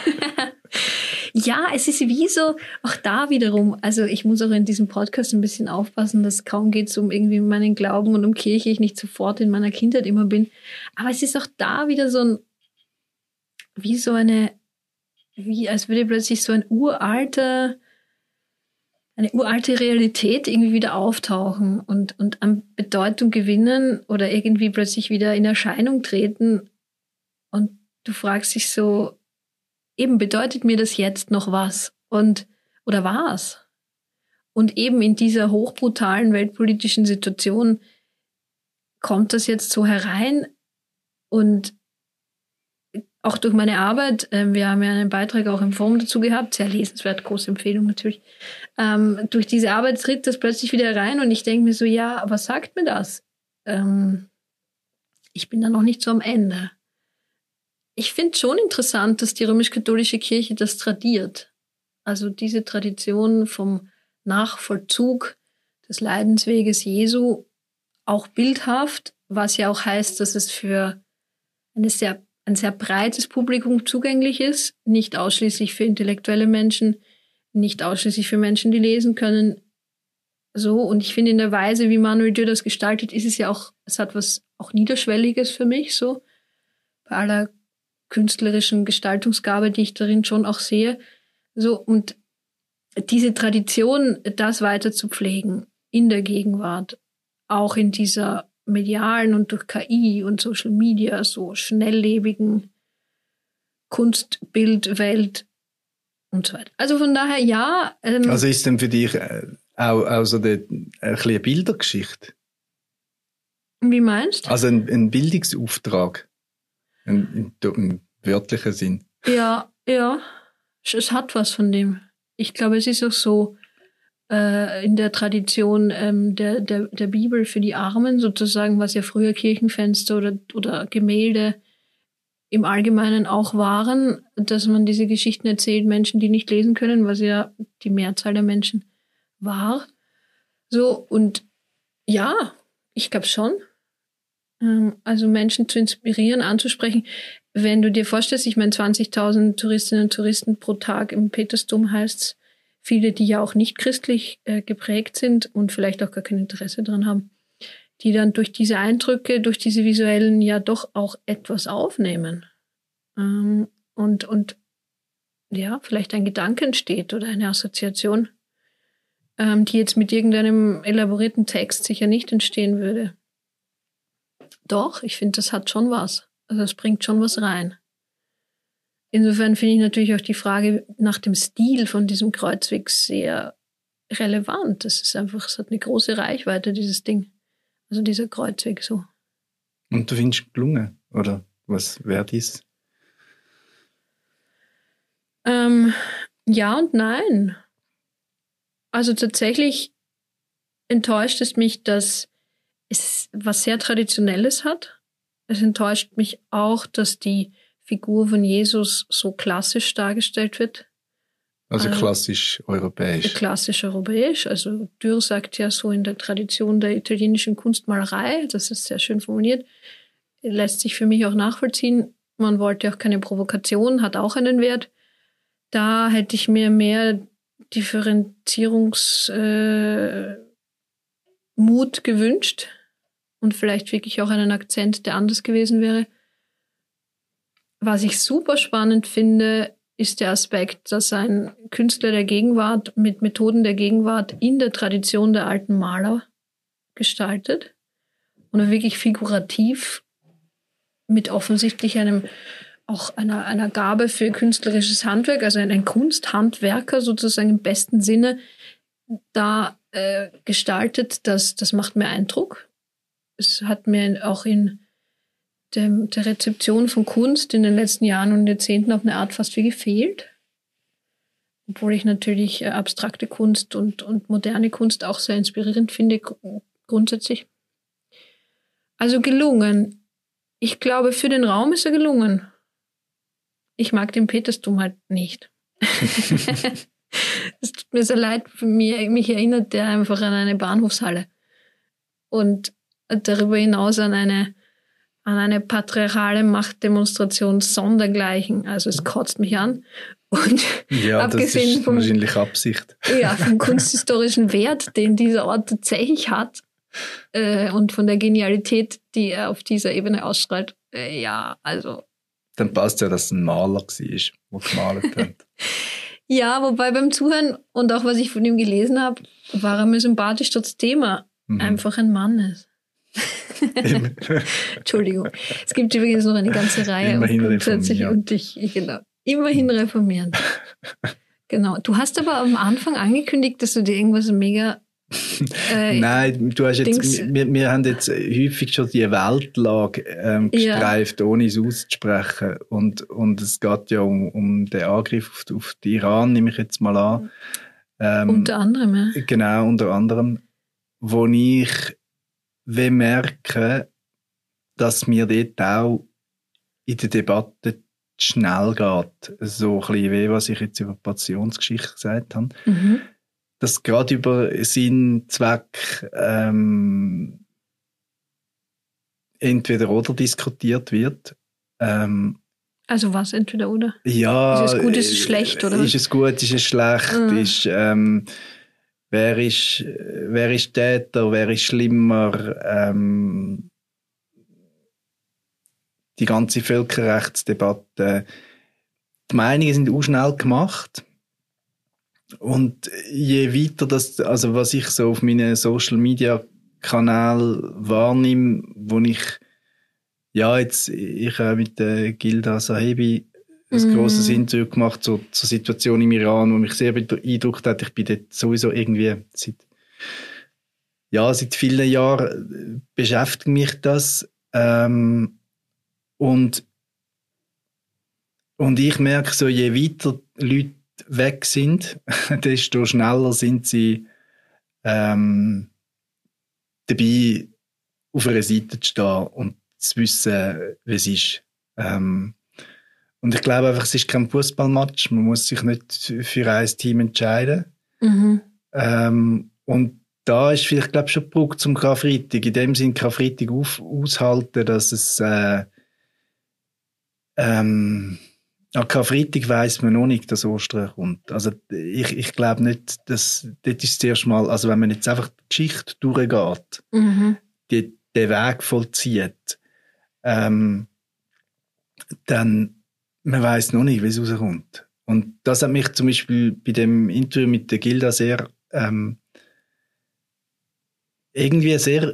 S2: Ja, es ist wie so, auch da wiederum, also ich muss auch in diesem Podcast ein bisschen aufpassen, dass kaum geht es um irgendwie meinen Glauben und um Kirche, ich nicht sofort in meiner Kindheit immer bin. Aber es ist auch da wieder so ein, wie so eine, wie als würde plötzlich so ein uralter, eine uralte Realität irgendwie wieder auftauchen und, und an Bedeutung gewinnen oder irgendwie plötzlich wieder in Erscheinung treten. Und du fragst dich so, eben, bedeutet mir das jetzt noch was? Und, oder was? Und eben in dieser hochbrutalen weltpolitischen Situation kommt das jetzt so herein und auch durch meine Arbeit, äh, wir haben ja einen Beitrag auch im Forum dazu gehabt, sehr lesenswert, große Empfehlung natürlich. Ähm, durch diese Arbeit tritt das plötzlich wieder rein und ich denke mir so, ja, was sagt mir das? Ähm, ich bin da noch nicht so am Ende. Ich finde schon interessant, dass die römisch-katholische Kirche das tradiert. Also diese Tradition vom Nachvollzug des Leidensweges Jesu, auch bildhaft, was ja auch heißt, dass es für eine sehr ein sehr breites Publikum zugänglich ist, nicht ausschließlich für intellektuelle Menschen, nicht ausschließlich für Menschen, die lesen können. So, und ich finde, in der Weise, wie Manuel Dürr das gestaltet, ist es ja auch, es hat was auch Niederschwelliges für mich, so, bei aller künstlerischen Gestaltungsgabe, die ich darin schon auch sehe. So, und diese Tradition, das weiter zu pflegen in der Gegenwart, auch in dieser medialen und durch K I und Social Media so schnelllebigen Kunstbildwelt, und so weiter. Also von daher, ja. Ähm,
S1: also ist denn für dich äh, auch, auch so die, ein bisschen eine Bildergeschichte?
S2: Wie meinst du?
S1: Also ein, ein Bildungsauftrag, im, im wörtlichen Sinn.
S2: Ja, ja, es hat was von dem. Ich glaube, es ist auch so äh, in der Tradition ähm, der, der, der Bibel für die Armen sozusagen, was ja früher Kirchenfenster oder, oder Gemälde im Allgemeinen auch waren, dass man diese Geschichten erzählt, Menschen, die nicht lesen können, was ja die Mehrzahl der Menschen war. So, und ja, ich glaube schon. Ähm, also Menschen zu inspirieren, anzusprechen. Wenn du dir vorstellst, ich meine zwanzigtausend Touristinnen und Touristen pro Tag im Petersdom heißt's, viele, die ja auch nicht christlich äh, geprägt sind und vielleicht auch gar kein Interesse daran haben, die dann durch diese Eindrücke, durch diese visuellen ja doch auch etwas aufnehmen. Ähm, und, und ja, vielleicht ein Gedanke entsteht oder eine Assoziation, ähm, die jetzt mit irgendeinem elaborierten Text sicher nicht entstehen würde. Doch, ich finde, das hat schon was. Also es bringt schon was rein. Insofern finde ich natürlich auch die Frage nach dem Stil von diesem Kreuzweg sehr relevant. Das ist einfach, es hat eine große Reichweite, dieses Ding. Also dieser Kreuzweg so.
S1: Und du findest gelungen? Oder was wäre dies?
S2: Ähm, ja und nein. Also tatsächlich enttäuscht es mich, dass es was sehr Traditionelles hat. Es enttäuscht mich auch, dass die Figur von Jesus so klassisch dargestellt wird.
S1: Also
S2: Also
S1: klassisch europäisch.
S2: Klassisch europäisch. Also Dürr sagt ja so in der Tradition der italienischen Kunstmalerei, das ist sehr schön formuliert, lässt sich für mich auch nachvollziehen. Man wollte auch keine Provokation, hat auch einen Wert. Da hätte ich mir mehr Differenzierungsmut äh, Mut gewünscht und vielleicht wirklich auch einen Akzent, der anders gewesen wäre. Was ich super spannend finde, ist der Aspekt, dass ein Künstler der Gegenwart mit Methoden der Gegenwart in der Tradition der alten Maler gestaltet und wirklich figurativ mit offensichtlich einem auch einer, einer Gabe für künstlerisches Handwerk, also ein, ein Kunsthandwerker sozusagen im besten Sinne, da äh, gestaltet, das, das macht mir Eindruck. Es hat mir auch in dem, der Rezeption von Kunst in den letzten Jahren und Jahrzehnten auf eine Art fast wie gefehlt. Obwohl ich natürlich äh, abstrakte Kunst und, und moderne Kunst auch sehr inspirierend finde, gr- grundsätzlich. Also gelungen. Ich glaube, für den Raum ist er gelungen. Ich mag den Petersdom halt nicht. Es tut mir sehr leid, für mich, mich erinnert der einfach an eine Bahnhofshalle. Und darüber hinaus an eine, an eine patriarchale Machtdemonstration sondergleichen. Also es kotzt mich an. Und
S1: ja,
S2: abgesehen
S1: das ist
S2: vom,
S1: wahrscheinlich Absicht.
S2: Ja, vom kunsthistorischen Wert, den dieser Ort tatsächlich hat, äh, und von der Genialität, die er auf dieser Ebene ausstrahlt. Äh, ja, also.
S1: Dann passt ja, dass es ein Maler war, der gemalt hat.
S2: Ja, wobei beim Zuhören und auch was ich von ihm gelesen habe, war er mir sympathisch, trotzdem er mhm. einfach ein Mann ist. Entschuldigung. Es gibt übrigens noch eine ganze Reihe.
S1: Immerhin
S2: und plötzlich und ich, genau. Immerhin reformieren. Genau. Du hast aber am Anfang angekündigt, dass du dir irgendwas mega Äh,
S1: Nein, du hast jetzt, wir, wir haben jetzt häufig schon die Weltlage ähm, gestreift, ja. ohne es auszusprechen. Und, und es geht ja um, um den Angriff auf, auf den Iran, nehme ich jetzt mal an. Ähm,
S2: unter anderem, ja.
S1: Genau, unter anderem. Wo ich merke, dass mir dort auch in der Debatte schnell geht. So ein bisschen wie, was ich jetzt über die Passionsgeschichte gesagt habe.
S2: Mhm.
S1: Dass gerade über Sinn, Zweck ähm, entweder oder diskutiert wird. Ähm,
S2: also was, entweder oder?
S1: Ja.
S2: Ist es gut, ist es schlecht, oder?
S1: Ist es gut, ist es schlecht? Mhm. Ist, ähm, wer, ist, wer ist Täter, wer ist schlimmer? Ähm, die ganze Völkerrechtsdebatte. Die Meinungen sind auch schnell gemacht. Und je weiter das, also was ich so auf meinen Social Media Kanälen wahrnehme, wo ich, ja, jetzt, ich äh, mit der Gilda Sahibi ein
S2: Mm.
S1: grosses Interview gemacht zur, zur Situation im Iran, wo mich sehr beeindruckt hat. Ich bin dort sowieso irgendwie seit, ja, seit vielen Jahren beschäftigt mich das. Ähm, und, und ich merke so, je weiter Leute weg sind, desto schneller sind sie ähm, dabei, auf einer Seite zu stehen und zu wissen, wie es ist. Ähm, und ich glaube einfach, es ist kein Fußballmatch. Man muss sich nicht für ein Team entscheiden.
S2: Mhm.
S1: Ähm, und da ist vielleicht, glaube ich, schon die Brücke zum Karfreitag. In dem Sinne Karfreitag auf, aushalten, dass es äh, ähm, an Karfreitag weiss man noch nicht, dass Ostern kommt. Also ich, ich glaube nicht, dass das ist zuerst mal, also wenn man jetzt einfach die Geschichte durchgeht,
S2: Mhm.
S1: die, den Weg vollzieht, ähm, dann man weiss noch nicht, wie es rauskommt. Und das hat mich zum Beispiel bei dem Interview mit der Gilda sehr ähm, irgendwie sehr,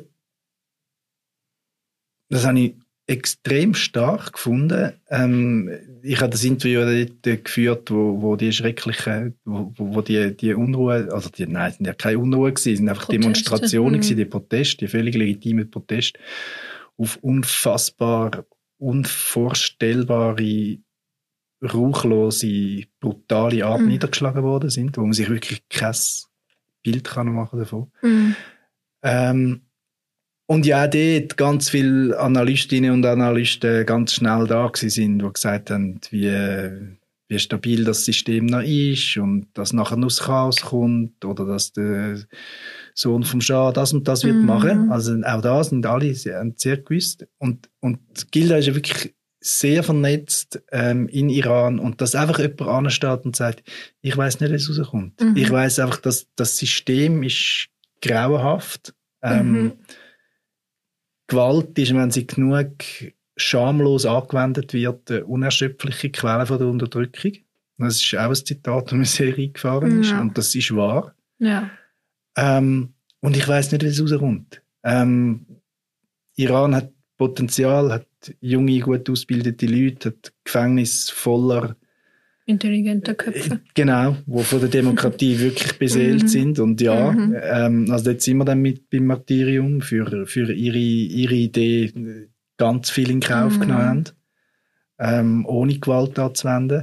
S1: das habe ich extrem stark gefunden. Ähm, ich habe das Interview dort geführt, wo, wo die schrecklichen, wo, wo die, die Unruhe, also die, nein, es sind ja keine Unruhe gewesen, es sind einfach
S2: Proteste.
S1: Demonstrationen
S2: Mhm.
S1: gewesen, die Proteste, die völlig legitimen Proteste auf unfassbar, unvorstellbare, rauchlose, brutale Art
S2: Mhm.
S1: niedergeschlagen worden sind, wo man sich wirklich kein Bild kann machen davon.
S2: Mhm.
S1: Ähm, Und ja, dort ganz viele Analystinnen und Analysten ganz schnell da gewesen sind, die gesagt haben, wie, wie stabil das System noch ist und dass nachher noch das Chaos kommt oder dass der Sohn vom Schah das und das wird
S2: Mhm.
S1: machen. Also auch da sind alle sehr, sehr gewusst. Und, und Gilda ist ja wirklich sehr vernetzt ähm, in Iran und dass einfach jemand ansteht und sagt, ich weiss nicht, wie es rauskommt.
S2: Mhm.
S1: Ich weiss einfach, dass das System ist grauenhaft. Ähm,
S2: Mhm.
S1: Gewalt ist, wenn sie genug schamlos angewendet wird, eine unerschöpfliche Quelle von der Unterdrückung. Das ist auch ein Zitat, das mir sehr eingefahren ist.
S2: Ja.
S1: Und das ist wahr.
S2: Ja.
S1: Ähm, und ich weiss nicht, wie es rauskommt. Ähm, Iran hat Potenzial, hat junge, gut ausgebildete Leute, hat Gefängnis voller
S2: Intelligente Köpfe.
S1: Genau, die von der Demokratie wirklich beseelt
S2: Mhm.
S1: sind. Und ja,
S2: Mhm.
S1: ähm, also dort sind wir dann mit beim Martyrium für, für ihre, ihre Idee ganz viel in Kauf
S2: Mhm.
S1: genommen haben, ähm, ohne Gewalt anzuwenden.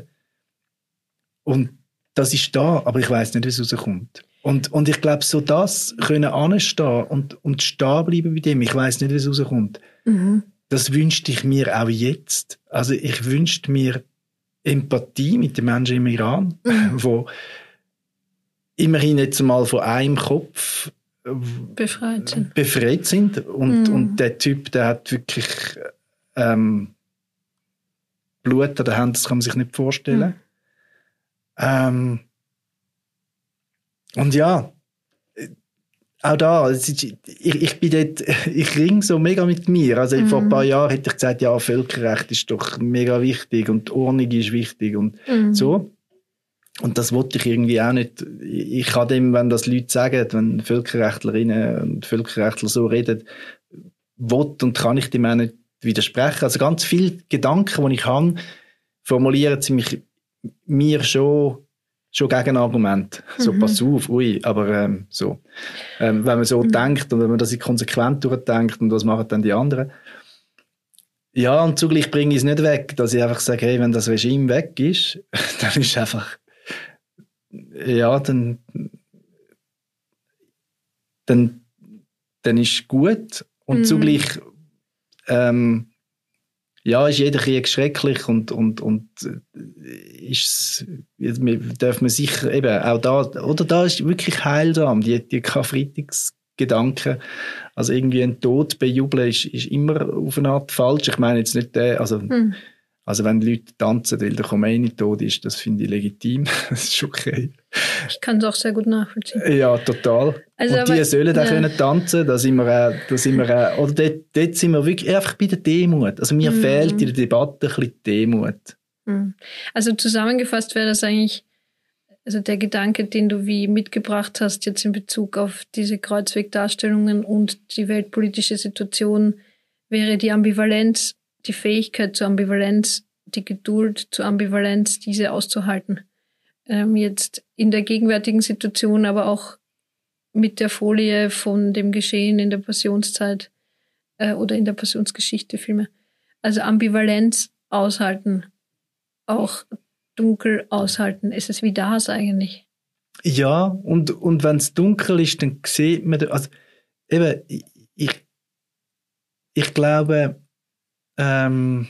S1: Und das ist da, aber ich weiss nicht, wie es rauskommt. Und, und ich glaube, so das können anstehen und, und stehen bleiben bei dem, ich weiss nicht, wie es rauskommt,
S2: Mhm.
S1: das wünschte ich mir auch jetzt. Also ich wünschte mir Empathie mit den Menschen im Iran,
S2: Mhm.
S1: wo immerhin jetzt mal von einem Kopf äh,
S2: Befreit sind.
S1: befreit sind. Und,
S2: Mhm.
S1: und der Typ, der hat wirklich ähm, Blut an der Hand, das kann man sich nicht vorstellen.
S2: Mhm.
S1: Ähm, und ja, auch da, es ist, ich, ich bin dort, ich ring so mega mit mir. Also
S2: Mhm.
S1: vor ein paar Jahren hätte ich gesagt, ja, Völkerrecht ist doch mega wichtig und Ordnung ist wichtig und
S2: Mhm.
S1: so. Und das wollte ich irgendwie auch nicht. Ich kann dem, wenn das Leute sagen, wenn Völkerrechtlerinnen und Völkerrechtler so reden, will und kann ich dem auch nicht widersprechen. Also ganz viele Gedanken, die ich habe, formulieren sie mich, mir schon, schon Gegenargumente. So,
S2: Mhm.
S1: pass auf, ui, aber ähm, so. Ähm, wenn man so
S2: Mhm.
S1: denkt und wenn man das konsequent durchdenkt und was machen dann die anderen. Ja, und zugleich bringe ich es nicht weg, dass ich einfach sage, hey, wenn das Regime weg ist, dann ist einfach ja, dann, dann, dann ist gut. Und
S2: Mhm.
S1: zugleich, ähm, ja, ist jeder Krieg schrecklich und, und, und ist, darf man sicher eben auch da, oder da ist wirklich heilsam, die, die Karfreitagsgedanken. Also irgendwie ein Tod bejubeln ist, ist immer auf eine Art falsch. Ich meine jetzt nicht der, also,
S2: Mhm.
S1: also wenn Leute tanzen, weil der Khomeini tot ist, das finde ich legitim. Das ist okay.
S2: Ich kann es auch sehr gut nachvollziehen.
S1: Ja, total.
S2: Also,
S1: und die
S2: aber,
S1: sollen auch
S2: ja.
S1: können tanzen, da sind wir, äh, da sind wir äh, oder dort, dort sind wir wirklich einfach bei der Demut. Also mir
S2: Mhm.
S1: fehlt in der Debatte ein bisschen die Demut.
S2: Mhm. Also zusammengefasst wäre das eigentlich, also der Gedanke, den du wie mitgebracht hast, jetzt in Bezug auf diese Kreuzwegdarstellungen und die weltpolitische Situation, wäre die Ambivalenz, die Fähigkeit zur Ambivalenz, die Geduld zur Ambivalenz, diese auszuhalten. Ähm, jetzt in der gegenwärtigen Situation, aber auch mit der Folie von dem Geschehen in der Passionszeit äh, oder in der Passionsgeschichte vielmehr. Also Ambivalenz aushalten, auch dunkel aushalten. Ist es wie das eigentlich?
S5: Ja, und, und wenn es dunkel ist, dann sieht man, also eben, ich, ich glaube, ähm,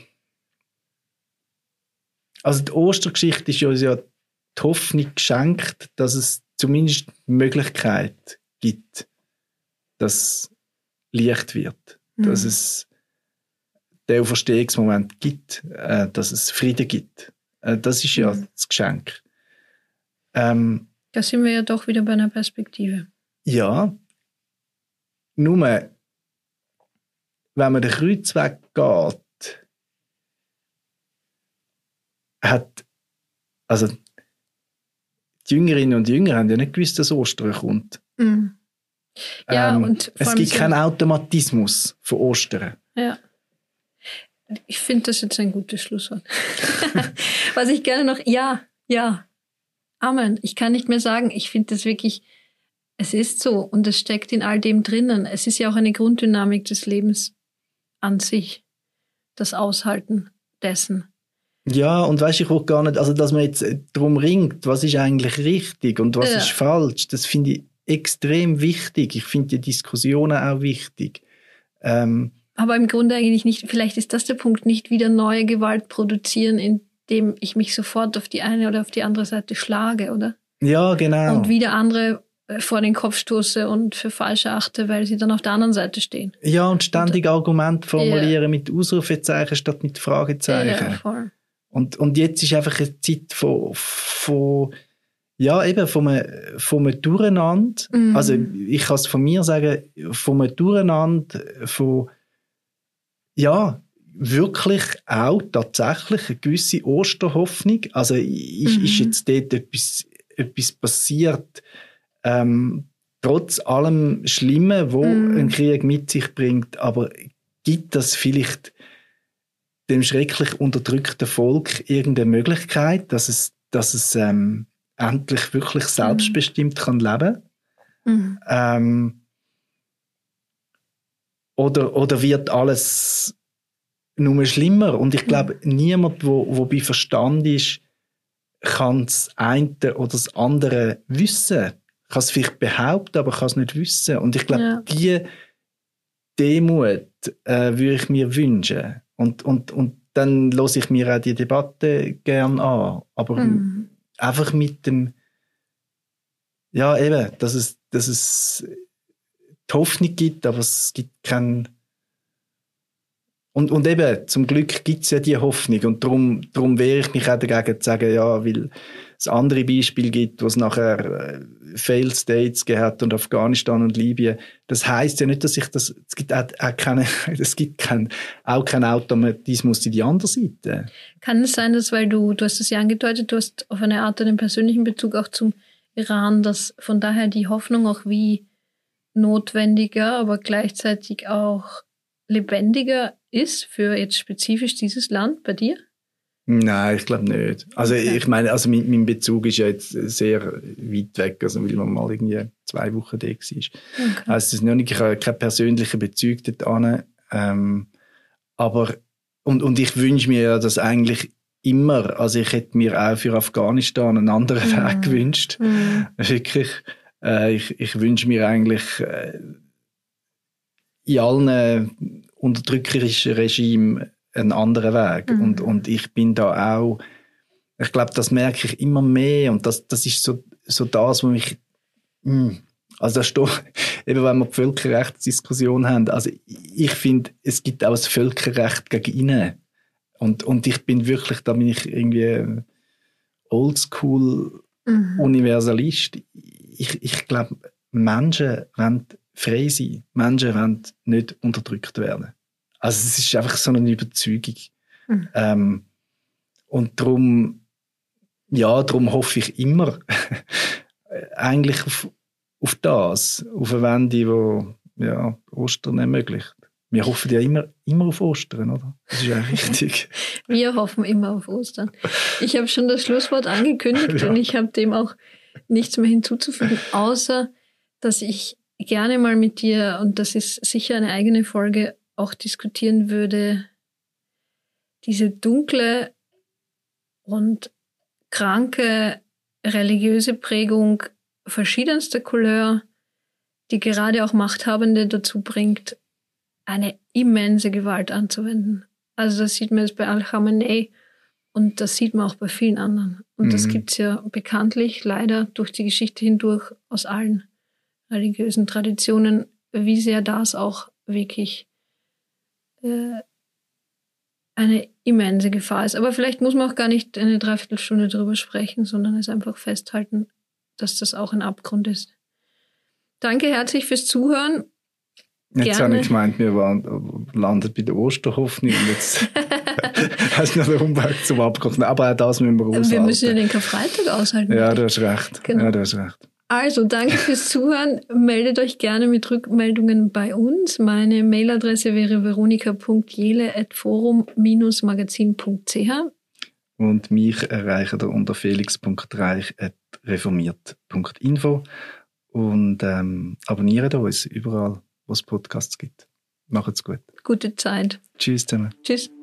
S5: also die Ostergeschichte ist uns ja die Hoffnung geschenkt, dass es zumindest die Möglichkeit gibt, dass Licht wird, mhm. dass es den Auferstehungsmoment gibt, äh, dass es Frieden gibt. Äh, das ist ja mhm. das Geschenk. Ähm,
S2: da sind wir ja doch wieder bei einer Perspektive.
S5: Ja. Nur, wenn man den Kreuzweg geht, hat, also die Jüngerinnen und Jünger haben ja nicht gewusst, dass Ostern kommt.
S2: Mhm. Ja,
S5: ähm,
S2: und
S5: es gibt so keinen Automatismus von Ostern.
S2: Ja. Ich finde das jetzt ein gutes Schlusswort. Was ich gerne noch, ja, ja, Amen. Ich kann nicht mehr sagen, ich finde das wirklich, es ist so und es steckt in all dem drinnen. Es ist ja auch eine Grunddynamik des Lebens an sich, das Aushalten dessen.
S5: Ja, und weißt du, ich will gar nicht, also dass man jetzt darum ringt, was ist eigentlich richtig und was ja. ist falsch, das finde ich extrem wichtig. Ich finde die Diskussionen auch wichtig. Ähm,
S2: Aber im Grunde eigentlich nicht, vielleicht ist das der Punkt, nicht wieder neue Gewalt produzieren, indem ich mich sofort auf die eine oder auf die andere Seite schlage, oder?
S5: Ja, genau.
S2: Und wieder andere vor den Kopf stoße und für falsch achte, weil sie dann auf der anderen Seite stehen.
S5: Ja, und ständig Argumente formulieren ja. mit Ausrufezeichen statt mit Fragezeichen.
S2: Ja, voll.
S5: Und, und jetzt ist einfach eine Zeit von, von ja, eben von einem, von einem Durcheinander. Mhm. Also ich kann es von mir sagen, von einem Durcheinander, von ja, wirklich auch tatsächlich eine gewisse Osterhoffnung. Also ist, mhm. ist jetzt dort etwas, etwas passiert, ähm, trotz allem Schlimmen, wo mhm. ein Krieg mit sich bringt, aber gibt das vielleicht dem schrecklich unterdrückten Volk irgendeine Möglichkeit, dass es, dass es ähm, endlich wirklich selbstbestimmt mhm. kann leben? Mhm. Ähm, oder, oder wird alles nur schlimmer? Und ich glaube, mhm. niemand, wo, wo bei Verstand ist, kann das eine oder das andere wissen. Kann es vielleicht behaupten, aber kann es nicht wissen. Und ich glaube, ja. die Demut äh, würde ich mir wünschen. Und, und, und dann höre ich mir auch die Debatte gern an. Aber mhm. einfach mit dem, ja eben, dass es, dass es die Hoffnung gibt, aber es gibt keinen. Und, und eben, zum Glück gibt es ja die Hoffnung. Und darum, darum wehre ich mich auch dagegen zu sagen, ja, weil es andere Beispiele gibt, wo es nachher äh, Failed States gehabt und Afghanistan und Libyen. Das heisst ja nicht, dass ich das, es gibt auch, auch keine, es gibt kein, auch keinen Automatismus in die andere Seite.
S2: Kann es sein, dass, weil du, du hast es ja angedeutet, du hast auf eine Art einen persönlichen Bezug auch zum Iran, dass von daher die Hoffnung auch wie notwendiger, aber gleichzeitig auch lebendiger ist für jetzt spezifisch dieses Land bei dir?
S5: Nein, ich glaube nicht. Also okay. ich meine, also mein, mein Bezug ist ja jetzt sehr weit weg, also weil man mal irgendwie zwei Wochen da war. Okay. Also es ist noch nicht, ich habe keinen persönlichen Bezug dorthin. Ähm, aber und, und ich wünsche mir ja das eigentlich immer, also ich hätte mir auch für Afghanistan einen anderen mm. Weg gewünscht. Mm. Wirklich. Äh, ich, ich wünsche mir eigentlich äh, in allen unterdrückerischen Regimen einen anderen Weg. Mhm. Und, und ich bin da auch, ich glaube, das merke ich immer mehr und das, das ist so, so das, was mich, mh, also da steht, eben wenn wir die Völkerrechtsdiskussion haben, also ich finde, es gibt auch ein Völkerrecht gegen innen. Und, und ich bin wirklich, da bin ich irgendwie oldschool mhm. Universalist. Ich, ich glaube, Menschen wollen frei sein. Menschen wollen nicht unterdrückt werden. Also es ist einfach so eine Überzeugung. Mhm. Ähm, und darum, ja, darum hoffe ich immer eigentlich auf, auf das, auf eine Wende, die ja, Ostern ermöglicht. Wir hoffen ja immer, immer auf Ostern, oder? Das ist ja richtig.
S2: Wir hoffen immer auf Ostern. Ich habe schon das Schlusswort angekündigt
S5: Ja.
S2: und ich habe dem auch nichts mehr hinzuzufügen, außer dass ich gerne mal mit dir, und das ist sicher eine eigene Folge, auch diskutieren würde, diese dunkle und kranke religiöse Prägung verschiedenster Couleur, die gerade auch Machthabende dazu bringt, eine immense Gewalt anzuwenden. Also das sieht man jetzt bei Al-Khamenei und das sieht man auch bei vielen anderen. Und
S1: Mhm.
S2: das gibt es ja bekanntlich leider durch die Geschichte hindurch aus allen religiösen Traditionen, wie sehr das auch wirklich äh, eine immense Gefahr ist. Aber vielleicht muss man auch gar nicht eine Dreiviertelstunde drüber sprechen, sondern es einfach festhalten, dass das auch ein Abgrund ist. Danke herzlich fürs Zuhören.
S1: Jetzt
S2: Gerne.
S1: habe ich gemeint, wir waren, landet bei der Osterhoffnung und jetzt hast du noch den Umweg zum Abkochen. Aber auch das müssen wir aushalten.
S2: Wir müssen ja den Karfreitag aushalten.
S1: Ja, du hast recht.
S2: Genau.
S1: Ja, du hast recht.
S2: Also, danke fürs Zuhören. Meldet euch gerne mit Rückmeldungen bei uns. Meine Mailadresse wäre veronika punkt jele at forum Bindestrich magazin punkt c h.
S1: Und mich erreichen ihr unter felix punkt reich at reformiert punkt info und ähm, abonniert uns überall, wo es Podcasts gibt. Macht's gut.
S2: Gute Zeit.
S1: Tschüss zusammen.
S2: Tschüss.